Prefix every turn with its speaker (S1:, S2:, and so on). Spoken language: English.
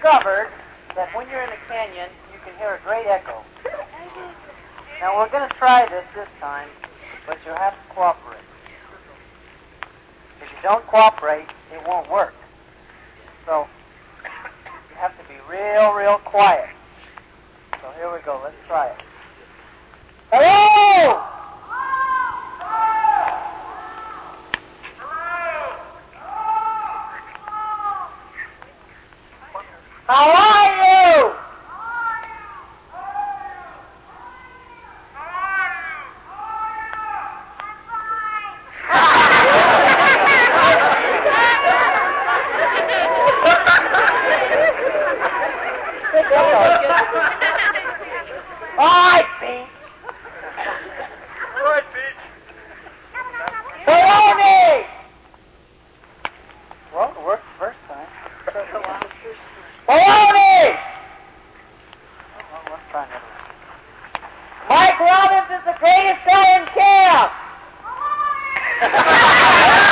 S1: discovered that when you're in a canyon, you can hear a great echo. Now, we're going to try this time, but you'll have to cooperate. If you don't cooperate, it won't work. So, you have to be real, real quiet. So here we go. Let's try it. Hello! How are you? All right, Pete.
S2: All right, Pete.
S1: Baloney! Well, it worked the first time. Baloney! Well, let's try another one. Mike Robbins is the greatest guy in camp!